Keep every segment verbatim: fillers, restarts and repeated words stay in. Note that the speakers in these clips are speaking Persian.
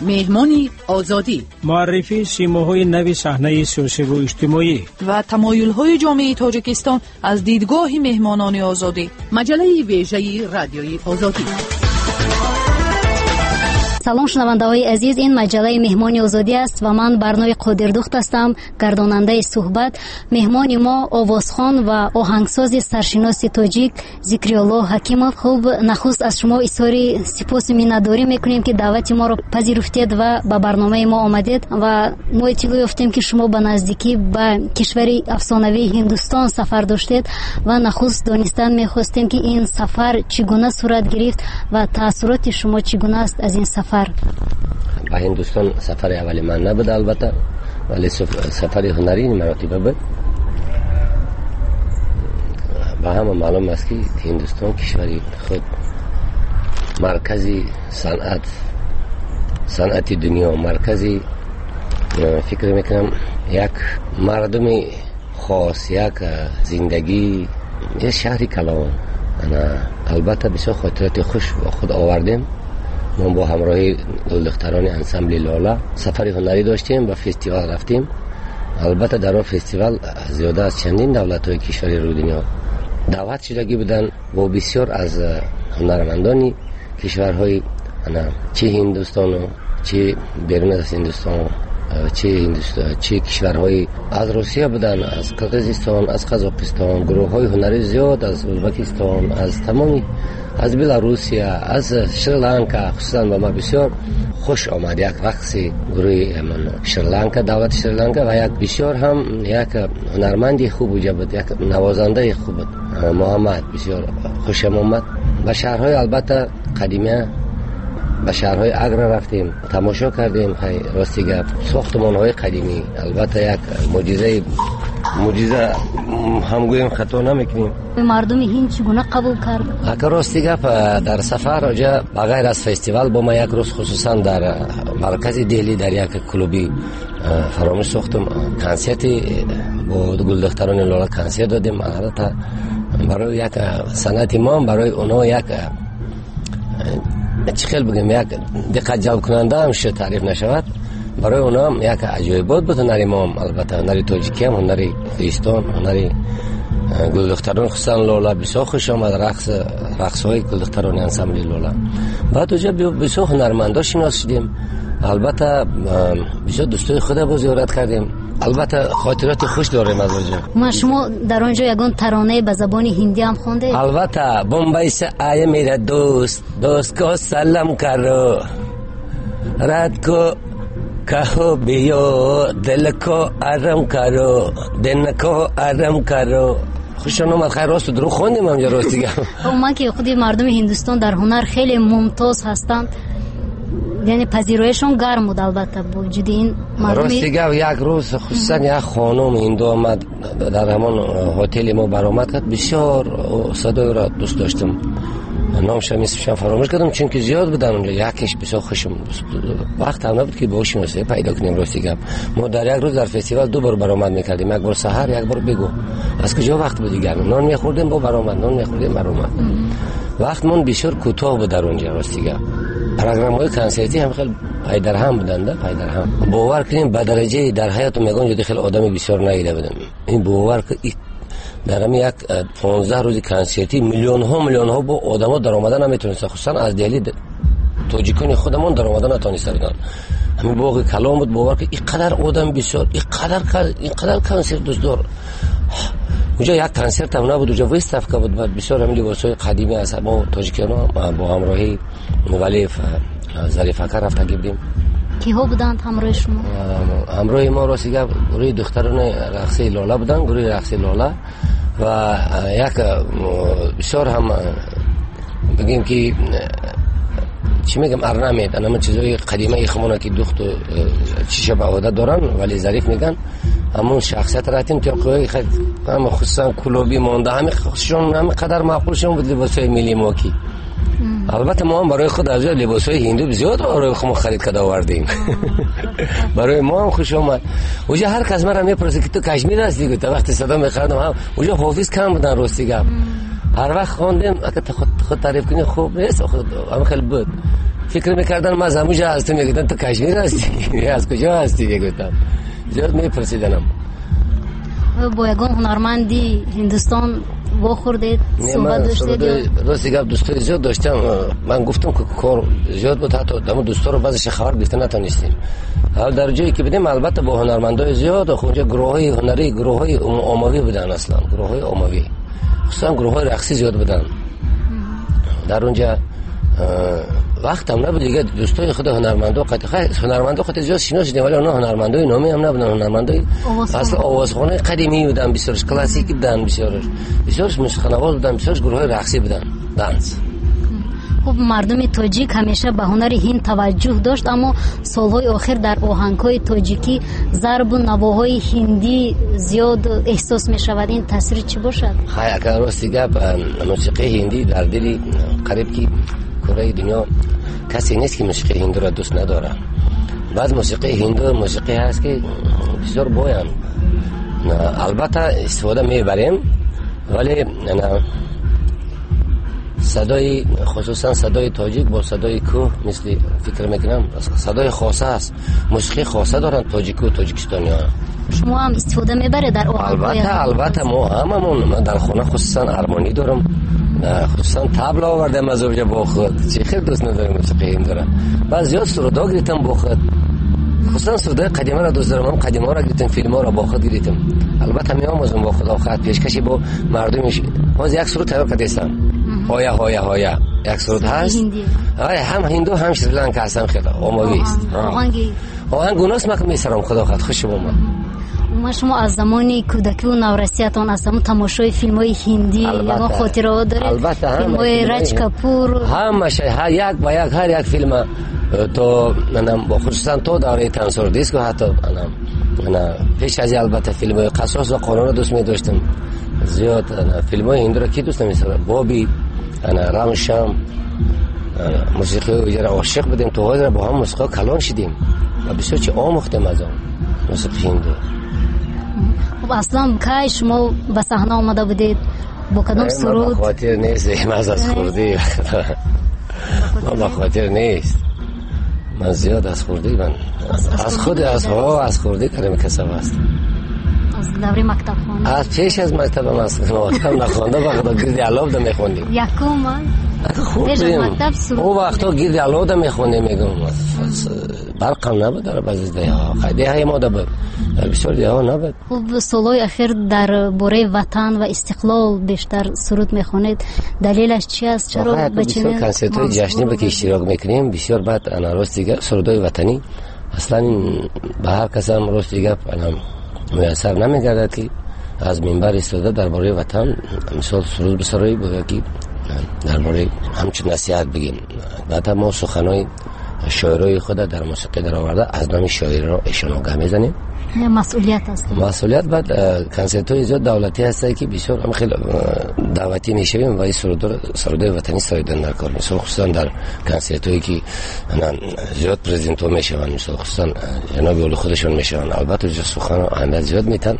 مهمانی آزادی، معرفی سیماهای نوی صحنه سیاسی و اجتماعی و تمایل‌های جامعه تاجیکستان از دیدگاه مهمانان آزادی. مجله ویژه رادیوی آزادی. سلام شنونده‌های عزیز، این مجله مهمانی آزادی است و من برنامه قادردخت هستم، گرداننده صحبت. مهمان ما آوازخوان و آهنگساز سرشناس تاجیک ذکریالله حکیمов. خوب نخست از شما اظهار سپاس و مینت‌داری میکنیم که دعوت ما را پذیرفتید و به برنامه ما آمدید و ما اطلاع یافتیم که شما به نزدیکی به کشور افسانوی هندوستان سفر داشتید و نخست دانستن می‌خواستیم که این سفر چگونه صورت گرفت و تأثیرات شما چگونه است از این سفر. به هندوستان سفر اولی من نبود البته، ولی سفر هنری مراتب بود. با همه معلوم است که هندوستان کشوری خود مرکزی صنعت صنعت دنیا، مرکزی فکر میکنم یک مردم خاص، یک زندگی، یک شهری کلان. انا البته بسیار خاطرات خوش با خود آوردیم. ما با همراهی گلدختران انسمبل لاله سفر هنری داشتیم و فستیوال رفتیم. البته در اون فستیوال زیاده از چندین دولت‌های کشوری روی دنیا دعوت شدگی بودن و بسیار از هنرمندانی کشورهای چه هندوستان و چه بیرون از هندوستان، چه هندوستان چه کشورهای از روسیه بودن، از قزاقستان، از قزاقستان، گروه‌های هنری زیاد از ازبکستان، از تمامی از بلاروسیا، از شریلانکا. خصوصا به ما بسیار خوش آمد یک رقص گروه من شریلانکا، دولت شریلانکا و یک بسیار هم یک هنرمندی خوب بود، یک نوازنده خوب بود، محمد. بسیار خوشم آمد. به شهرهای البته قدیمی، به شهرهای اگر رفتیم، تماشا کردیم. خیلی راستی گفت ساختمان‌های قدیمی البته یک معجزه معجزه هم گویم خطا نمیکنیم. مردم هند چگونه قبول کرد؟ اگر راستی گفت در سفر راجع بغیر از فستیوال با ما یک روز خصوصا در مرکز دهلی در یک کلوبی فراموش ساختم کنسرتی با گلدختران لاله کنسرت دادیم. البته برای یک صنعت ما، برای اونا یک چه خیلی بگم یک دقت جلب کننده هم شد، تعریف نشود. برای اونا هم یک عجایبات بود هنری ما هم. البته هنری تاجیکی هم، هنری کوهستان، هنری گلدختران خصوصا لاله بسیار خوش آمد. رقص رقص های گلدختران انسمبل لاله. بعد اونجا بسیار هنرمندا شناس شدیم. البته بسیار دوستای خود با زیارت کردیم. البته خاطرات خوش داریم از اونجا. ما شما در اونجا یگان ترانه به زبان هندی هم خوندید؟ البته بمبئی سے آئے میرا دوست، دوست کو سلام کرو، رات کو کہو بیو، دل کو آرام کرو، دن کو آرام کرو. خوشان اومد. خیر راست درو خوندیم هم یا راستی گم. من که خودی مردم هندوستان در هنر خیلی ممتاز هستند، یعنی پذیرایشون گرم بود. البته با وجود این مردم راستی گم یک روز خصوصا یک خانم هندو آمد در همان هتل ما برآمد کرد. بسیار صدای را دوست داشتم، نامش هم اسمش فراموش کردم چون که زیاد بودن اونجا. یکیش بسیار خوشم وقت هم نبود که باهاش شناسایی پیدا کنیم. راستی گم ما در یک روز در فستیوال دو بار برآمد میکردیم، یک بار سحر، یک بار بگو. از کجا وقت بود دیگه؟ نان میخوردیم با برآمد، نان میخوردیم برآمد. وقتمون بسیار کوتاه بود در اونجا. راستی گم پروگرام‌های کنسرتی هم خیلی پای در هم بودند، پای در هم. باور کنیم به درجه در حیات میگن جدی خیلی آدم بسیار ندیده بودم. این باور که در همین یک پانزده روز کنسرتی میلیون ها میلیون ها با آدما در اومدن نمیتونست، خصوصا از دهلی تاجیکان خودمون در اومدن نتونسته بودن. همین باغ کلام بود. باور که اینقدر آدم بسیار، اینقدر اینقدر کنسرت دوست دار. اونجا یک کنسرت هم نبود، اونجا ویستافکا بود. بعد بسیار هم لباسای قدیمی از ما تاجیکان با همراهی مولف ظریفکر رفته گیردیم. کیها بودند همراه شما؟ همراه ما راستی گروه دختران رقصی لاله بودن، گروه رقصی لاله و یک بسیار هم بگیم که چی میگم ارنمید، اما چیزای قدیمه ایخمونه که دخت و چیشه به عادت دارن ولی ظریف میگن. همون شخصیت راتیم تو قوی خیلی هم خصوصا کلوبی مونده، همین خودشون همین قدر معقولشون بود لباسای ملی ماکی. البته ما هم برای خود از لباسای هندو زیاد برای خودمون خرید کرده آوردیم. برای ما هم خوش اومد. اونجا هر کس مرا میپرسه که تو کشمیر هستی؟ گفتم وقتی صدا میخوردم هم اونجا حافظ کم بودن راستی گفت. هر وقت خواندیم اگه خود خود تعریف کنی خوب نیست، خود هم خیلی بود. فکر میکردن ما از همونجا هستم، میگفتن تو کشمیر هستی؟ از کجا هستی؟ میگفتم زیاد میپرسیدنم. با یگان هنرمندی هندوستان واخوردید صحبت داشتید؟ راستی گپ دوستای زیاد داشتم. من گفتم که کار زیاد بود، حتی دم دوستا رو بعضش خبر گرفته نتونستیم. حالا در جایی که بدیم البته با هنرمندای زیاد، اونجا گروهای هنری، گروهای عمومی بودن، اصلا گروهای عمومی، خصوصا گروهای رقصی زیاد بودن در اونجا. وقت هم نبود دیگه، دوستای خود هنرمندا قطعا هنرمندا خود زیاد شناختیم، ولی اونها هنرمندای نامی هم نبودن، هنرمندای اصلا آوازخوانی قدیمی بودن، بسیارش کلاسیک بودن، بسیارش بسیارش موسیقی‌نواز بودن، بسیارش گروهای رقصی بودن، دانس. خب مردم تاجیک همیشه به هنر هند توجه داشت، اما سالهای آخر در آهنگ‌های تاجیکی ضرب و نواهای هندی زیاد احساس می‌شود. این تاثیر چی باشد؟ خیلی اگر راستی گپ موسیقی هندی در دل قریب کی کره دنیا کسی نیست که موسیقی هندی را دوست نداره. بعض موسیقی هندی موسیقی هست که بسیار بایم، البته استفاده میبریم، ولی صدای خصوصا صدای تاجیک با صدای کوه مثل فکر میکنم صدای خاصه است، موسیقی خاصه دارن تاجیک و تاجیکستانی ها. شما هم استفاده میبره در آهنگ‌های؟ البته البته ما هممون، من در خونه خصوصا ارمانی دارم، خصوصا تبل آوردم از اونجا با خود، چه خیلی دوست ندارم موسیقی هندی را. بعد زیاد سرودا گرفتم با خود، خصوصا سرودای قدیمی را دوست دارم، هم قدیمی ها را گرفتم، فیلم ها را با خود گرفتم. البته میام از اون با خود خط پیشکشی با مردمش. باز یک سرود تیار کردم، هایا هایا هایا، یک سرود هست آره، هم هندو هم شریلانکا هستم، خیلی عمومی است. آهنگی آهنگ اوناست من که میسرم خدا خط خوش بوم. ما شما از زمانی کودکی و نورسیتان از همون تماشای فیلم های هندی یا خاطره دارید؟ البته هم فیلم های رج کپور همشه، هر یک با یک هر یک فیلم تو منم با خصوصا تو داره تنسور دیسکو، حتی منم من پیش از البته فیلم های قصاص و قانون دوست می داشتم زیاد. فیلم های هندی را کی دوست نمی‌دارم؟ بابی، انا رام شام، موسیقی اجرا عاشق بودیم، تو های با هم موسیقی کلان شدیم و بسیار چی آموختیم از اون موسیقی هندی. خب اصلا که شما به صحنه آمده بودید با کدام سرود؟ من خاطر نیست، من از خوردی من با خاطر نیست، من زیاد از خوردی، من از خود از ها از خوردی کردم کسب است. از دوره مکتب خوانده؟ از پیش از مکتب هم از مکتب نخوانده، وقتا گردی علاب ده میخوندیم. یکم من؟ خوب بودیم او وقتا گردی علاب ده میخوندیم. میگم برقم نبود در بعضی ده ها، خیلی های ما ده بود، بسیار ده ها نبود. خب سالهای اخیر در باره وطن و استقلال بیشتر سرود میخونید، دلیلش چی است؟ چرا بسیار کنسرت های جشنی با که اشتراک میکنیم بسیار بعد انا راست دیگه سرودای وطنی اصلا به هر کس هم راست دیگه میسر نمیگردد که از منبر استفاده درباره وطن مثال سرود بسرایی بگه که درباره همچون نصیحت بگیم. بعد ما سخنای شاعرای خود در موسیقی در آورده، از نام شاعر را ایشان آگه میزنیم. مسئولیت است. مسئولیت. بعد کنسرت های زیاد دولتی هسته که بسیار هم خیلی دعوتی میشویم و این سرودای وطنی سایدن در کار میشه، خصوصا در کنسرت هایی که زیاد پرزیدنت ها میشون، مثلا خصوصا جناب اولی خودشون میشون. البته جو سخن اهمیت زیاد میتن،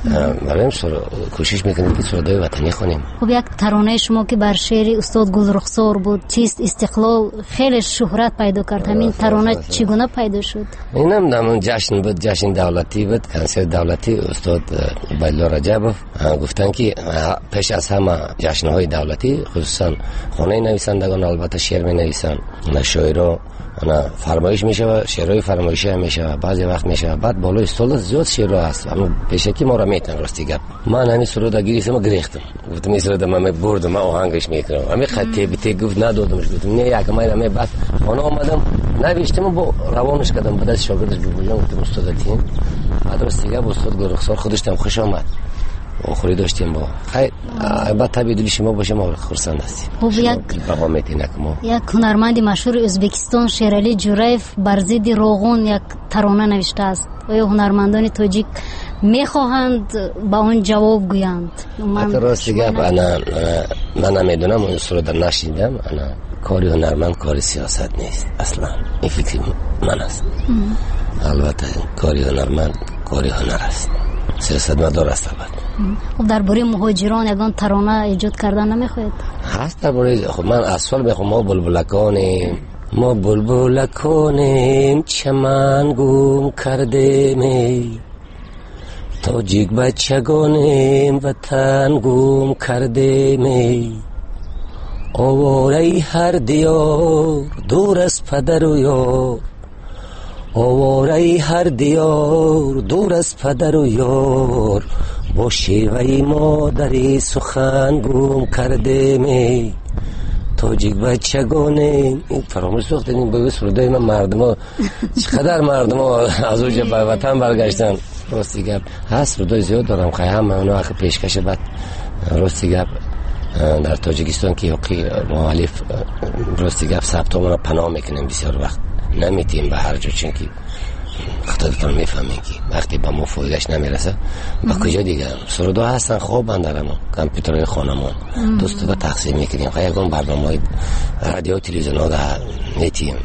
ولی کوشش میکنیم که سرودای وطنی خونیم. خب یک ترانه شما که بر شعر استاد گلرخسار بود، چیست استقلال، خیلی شهرت پیدا کرد. همین ترانه چگونه پیدا شد؟ اینم نمون جشن بود، جشن دولتی بود، کنسرت دولتی. استاد بایلا رجبوف گفتن که پیش از همه جشن‌های دولتی خصوصا خانه نویسندگان البته شعر می‌نویسن، نه شاعرها انا فرمایش میشه و شعرهای فرمایشی میشه، بعضی وقت میشه بعد بالای استاد زیاد شعر هست، اما پیشکی ما را میتن راستی گپ. من همین سرود گیریسم گریختم، گفتم این سرود من بردم، من آهنگش میکنم، همین خطی بیتی گفت ندادمش، گفتم نه یک مایل من بعد خانه آمدم نوشتم با روانش کردم، بعد از شاگردش بگویم گفتم استاد تیم بعد راستی گپ استاد گلرخسار خودش هم خوش آمد آخری داشتیم با خیلی بعد طبیعی دلی شما باشه ما خرسند هستیم. خب یک یک هنرمند مشهور ازبکستان شیرالی جوریف بر ضد روغن یک ترانه نوشته است. آیا هنرمندان تاجیک میخواهند با اون جواب گویند؟ من راستی گپ انا من نمیدونم، اون سرود نشیدم. انا کاری هنرمند کاری سیاست نیست اصلا، این فکر من است. البته کاری هنرمند کاری هنر است، سیاست مدار است. خب درباره مهاجران یگان ترانه ایجاد کردن نمیخواید؟ هست درباره، خب من اصلا میخوام ما بلبلکان ما بلبل کنیم چمن گم کرده می، تاجیک بچگانیم وطن گم کرده می. آواره هر دیار دور از پدر و یار، آواره هر دیار دور از پدر و یار، با شیوه مادری سخن گم کرده می. تاجیک بچگانیم. این فراموش ساختیم به سرودای من. مردم ها چقدر مردم ها از اوج به وطن برگشتن. راستی گپ هست، سرودای زیاد دارم خیلی هم اونا اخی پیشکش. بعد راستی گپ در تاجیکستان که یقی مؤلف راستی گپ ثبت ما پناه میکنیم بسیار وقت نمیتیم به هر جا، چون که خودتون میفهمین که وقتی با ما فایدهش نمیرسه با کجا دیگه. سرودا هستن خوب بندر ما کامپیوترهای خانمان دوست تا تقسیم میکنیم. خیلی اون برنامه‌های رادیو تلویزیون ها در نتیم.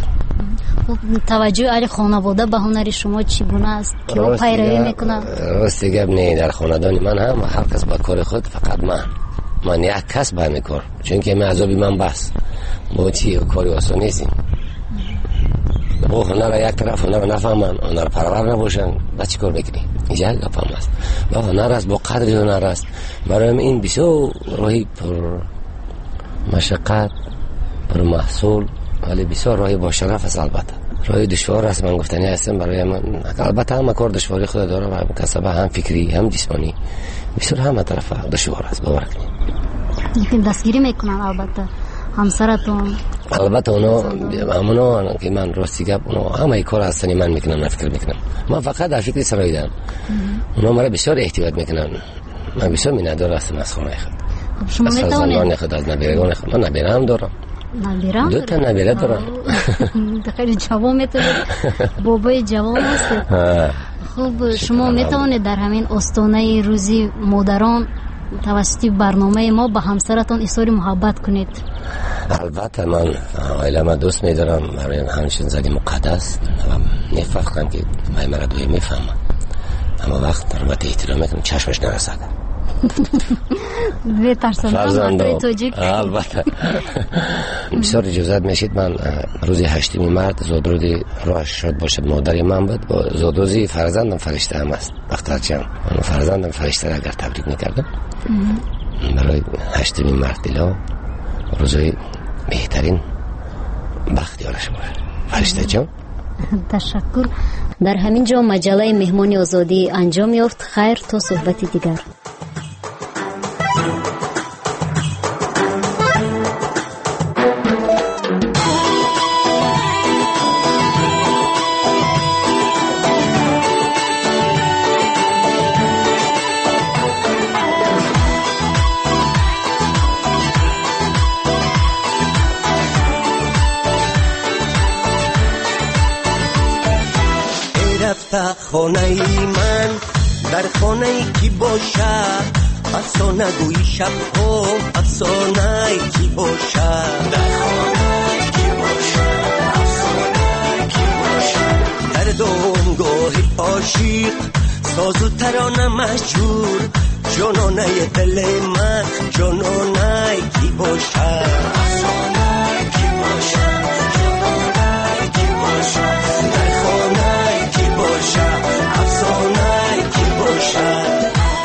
توجه علی خانواده به هنر شما چی گونه است که او پیروی میکنن؟ راستی گپ نه، در خاندان من هم هر کس با کار خود، فقط من من یک کس برمیکار، چون که من عذابی من بس با چی کاری آسان نیستیم. با هنر یک طرف هنر نفهمن، هنر پرور نباشن، با چی کار میکنی؟ اینجا گپم است. با هنر است، با قدر هنر است. برای این بسیار راهی پر مشقت، پر محصول، ولی بسیار راهی با شرف است. البته راهی دشوار است، من گفتنی هستم برای من. البته هم کار دشواری خود داره و کسبه هم فکری هم جسمانی بسیار همه طرف دشوار است. باور کنید. لیکن دستگیری میکنن البته همسرتون؟ البته اونا همونا که من راستی گپ اونا همه کار هستنی من میکنم، نه فکر میکنم. من فقط در فکر سرایدم. اونا مرا بسیار احتیاط میکنن. من بسیار میندار هستم از خونه خود. خب شما میتونید خود از نبیرگان خود. من نبیره هم دارم. نبیره دو تا نبیره دارم. خیلی جوان میتونید، بابای جوان هستید. خب شما میتونید در همین آستانه روزی مادران توسط برنامه ما به همسرتان اظهار محبت کنید؟ البته من عائله ما دوست می‌دارم، برای همچین زنی مقدس و میفهمم که من مرا دوی میفهمم، اما وقت در مورد احترام میکنم چشمش نرسد. به ترسم توجیک. البته بسیار اجازت میشید من روزی هشتمی مرد زادروزی راهش شد باشد مادری من بود. با زادروزی فرزندم فرشته هم است. وقتی چند من فرزندم فرشته را اگر تبریک میکردم برای هشتمی مرد دیلا روزی بهترین بخت یارش باشه. فرشته جان تشکر. در همین جا مجله مهمان آزادی انجام یافت. خیر تا صحبتی دیگر. خانه من در خانه کی باشه، افسانه گویی شب ها افسانه کی باشه، در خانه کی باشه افسانه کی باشه، در دامگاه عاشق ساز و ترانه مشهور، جانانه دل من جانانه کی باشه، افسانه کی باشه جانانه کی باشه، در خانه کی باشه افسانه کی باشه.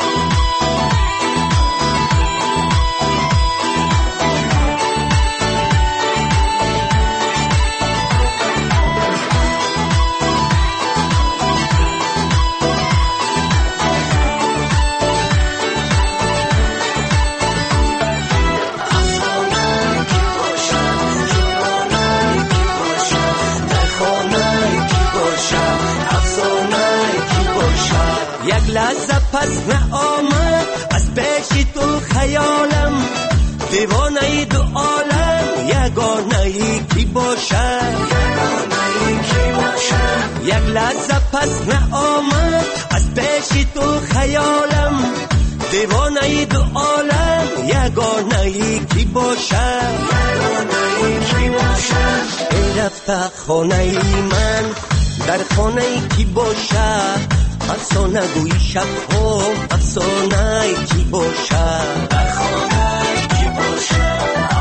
یک لحظه پس نه آمد از پیش تو خیالم، دیوانه ای دو عالم یگانه ای کی باشه، یگانه ای کی باشه. یک لحظه پس نه آمد از پیش تو خیالم، دیوانه ای دو عالم یگانه ای کی باشه، یگانه ای کی باشه. ای رفته خانه ای من در خانه ای کی باشه، افسانه گویی شب ها افسانه کی باشه، در خانه کی باشه